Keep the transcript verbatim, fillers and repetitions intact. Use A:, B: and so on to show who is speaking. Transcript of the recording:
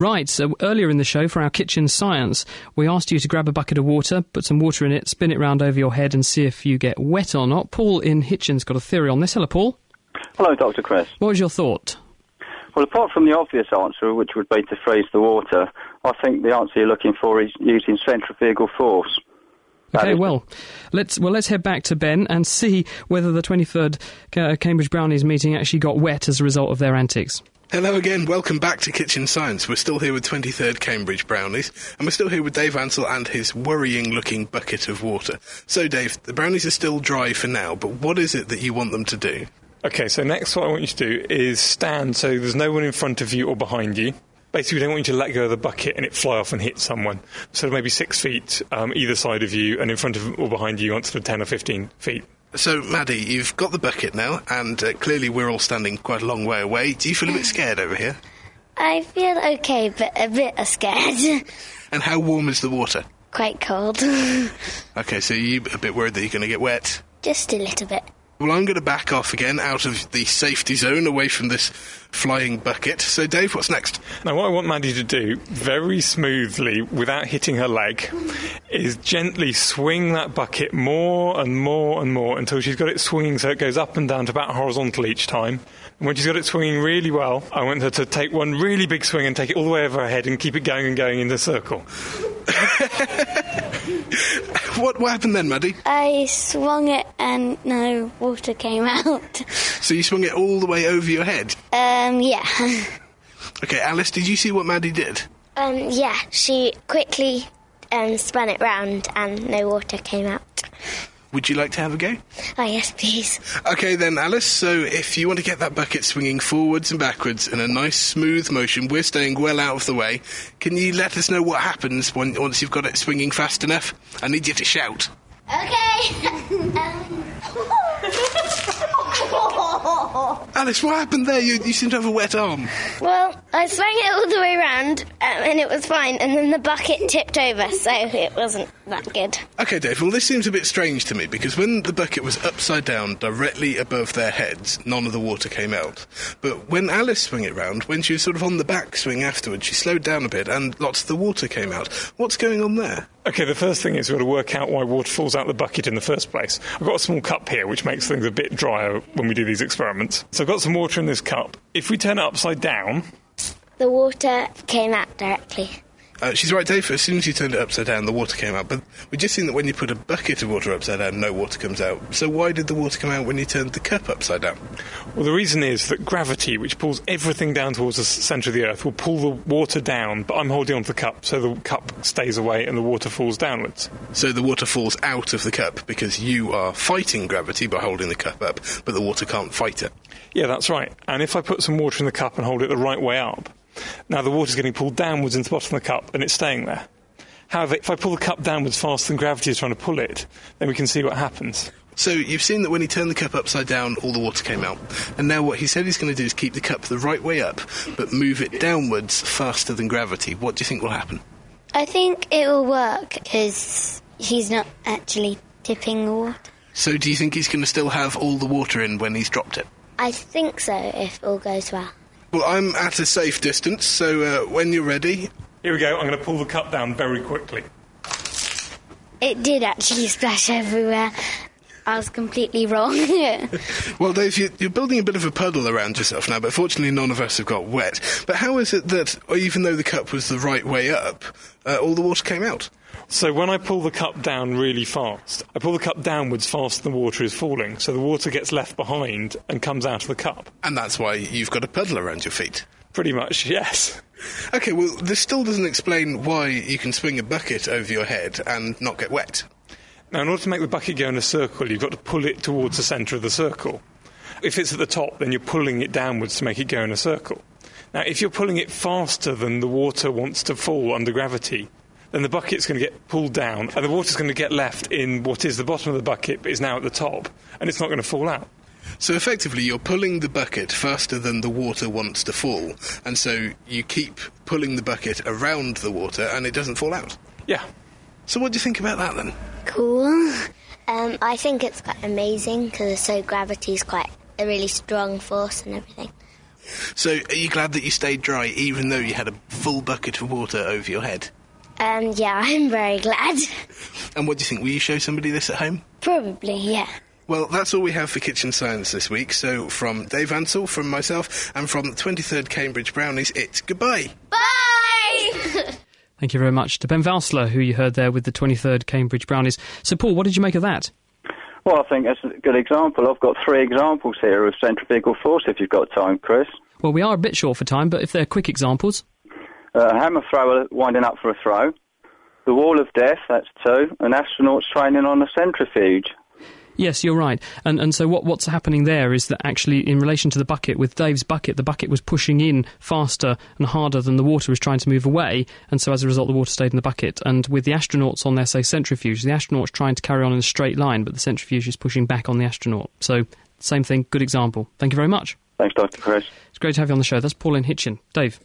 A: Right, so earlier in the show for our kitchen science, we asked you to grab a bucket of water, put some water in it, spin it round over your head and see if you get wet or not. Paul in Hitchin's got a theory on this. Hello, Paul.
B: Hello, Doctor Chris.
A: What was your thought?
B: Well, apart from the obvious answer, which would be to freeze the water, I think the answer you're looking for is using centrifugal force.
A: Okay, well, let's well let's head back to Ben and see whether the twenty-third uh, Cambridge Brownies meeting actually got wet as a result of their antics.
C: Hello again, welcome back to Kitchen Science. We're still here with twenty-third Cambridge Brownies, and we're still here with Dave Ansell and his worrying-looking bucket of water. So, Dave, the brownies are still dry for now, but what is it that you want them to do?
D: Okay, so next what I want you to do is stand so there's no one in front of you or behind you. Basically, we don't want you to let go of the bucket and it fly off and hit someone. So maybe six feet um, either side of you, and in front of or behind you, on sort of ten or fifteen feet.
C: So, Maddie, you've got the bucket now, and uh, clearly we're all standing quite a long way away. Do you feel a bit scared over here?
E: I feel okay, but a bit scared.
C: And how warm is the water?
E: Quite cold.
C: Okay, so you're a bit worried that you're going to get wet?
E: Just a little bit.
C: Well, I'm going to back off again out of the safety zone, away from this flying bucket. So, Dave, what's next?
D: Now, what I want Maddie to do, very smoothly, without hitting her leg, is gently swing that bucket more and more and more until she's got it swinging so it goes up and down to about horizontal each time. And when she's got it swinging really well, I want her to take one really big swing and take it all the way over her head and keep it going and going in the circle.
C: What, what happened then, Maddie?
E: I swung it and no water came out.
C: So you swung it all the way over your head?
E: Um, yeah.
C: Okay, Alice, did you see what Maddie did?
E: Um, yeah, she quickly um, spun it round and no water came out.
C: Would you like to have a go?
E: Oh, yes, please.
C: Okay then, Alice, so if you want to get that bucket swinging forwards and backwards in a nice smooth motion, we're staying well out of the way, can you let us know what happens when, once you've got it swinging fast enough? I need you to shout.
E: Okay. um.
C: Alice, what happened there? You, you seem to have a wet arm.
E: Well, I swung it all the way round, um, and it was fine, and then the bucket tipped over, so it wasn't that good.
C: Okay, Dave, well, this seems a bit strange to me, because when the bucket was upside down, directly above their heads, none of the water came out. But when Alice swung it round, when she was sort of on the back swing afterwards, she slowed down a bit, and lots of the water came out. What's going on there?
D: Okay, the first thing is we've got to work out why water falls out the bucket in the first place. I've got a small cup here, which makes things a bit drier when we do these experiments. So I've got some water in this cup. If we turn it upside down...
E: The water came out directly.
C: Uh, she's right, Dave. As soon as you turned it upside down, the water came out. But we've just seen that when you put a bucket of water upside down, no water comes out. So why did the water come out when you turned the cup upside down?
D: Well, the reason is that gravity, which pulls everything down towards the centre of the Earth, will pull the water down, but I'm holding on to the cup, so the cup stays away and the water falls downwards.
C: So the water falls out of the cup because you are fighting gravity by holding the cup up, but the water can't fight it.
D: Yeah, that's right. And if I put some water in the cup and hold it the right way up, now the water's getting pulled downwards into the bottom of the cup and it's staying there. However, if I pull the cup downwards faster than gravity is trying to pull it, then we can see what happens.
C: So you've seen that when he turned the cup upside down, all the water came out. And now what he said he's going to do is keep the cup the right way up, but move it downwards faster than gravity. What do you think will happen?
E: I think it will work because he's not actually tipping the water.
C: So do you think he's going to still have all the water in when he's dropped it?
E: I think so, if all goes well.
C: Well, I'm at a safe distance, so uh, when you're ready...
D: Here we go, I'm going to pull the cup down very quickly.
E: It did actually splash everywhere. I was completely wrong.
C: Well, Dave, you're building a bit of a puddle around yourself now, but fortunately none of us have got wet. But how is it that, even though the cup was the right way up, uh, all the water came out?
D: So when I pull the cup down really fast, I pull the cup downwards faster than the water is falling, so the water gets left behind and comes out of the cup.
C: And that's why you've got a puddle around your feet?
D: Pretty much, yes.
C: OK, well, this still doesn't explain why you can swing a bucket over your head and not get wet.
D: Now, in order to make the bucket go in a circle, you've got to pull it towards the centre of the circle. If it's at the top, then you're pulling it downwards to make it go in a circle. Now, if you're pulling it faster than the water wants to fall under gravity, then the bucket's going to get pulled down, and the water's going to get left in what is the bottom of the bucket, but is now at the top, and it's not going to fall out.
C: So effectively, you're pulling the bucket faster than the water wants to fall, and so you keep pulling the bucket around the water, and it doesn't fall out?
D: Yeah.
C: So what do you think about that, then?
E: Cool. Um, I think it's quite amazing, because so gravity's quite a really strong force and everything.
C: So, are you glad that you stayed dry even though you had a full bucket of water over your head?
E: Um, yeah, I'm very glad.
C: And what do you think? Will you show somebody this at home?
E: Probably, yeah.
C: Well, that's all we have for Kitchen Science this week. So, from Dave Ansell, from myself, and from the twenty-third Cambridge Brownies, it's goodbye.
E: Bye!
A: Thank you very much to Ben Valsler, who you heard there with the twenty-third Cambridge Brownies. So, Paul, what did you make of that?
B: Well, I think that's a good example. I've got three examples here of centrifugal force, if you've got time, Chris.
A: Well, we are a bit short for time, but if they're quick examples...
B: Uh, a hammer thrower winding up for a throw. The wall of death, that's two. And astronauts training on a centrifuge.
A: Yes, you're right. And and so what what's happening there is that actually in relation to the bucket, with Dave's bucket, the bucket was pushing in faster and harder than the water was trying to move away, and so as a result the water stayed in the bucket. And with the astronauts on their, say, centrifuge, the astronaut's trying to carry on in a straight line, but the centrifuge is pushing back on the astronaut. So, same thing, good example. Thank you very much.
B: Thanks, Doctor Chris.
A: It's great to have you on the show. That's Pauline Hitchin. Dave.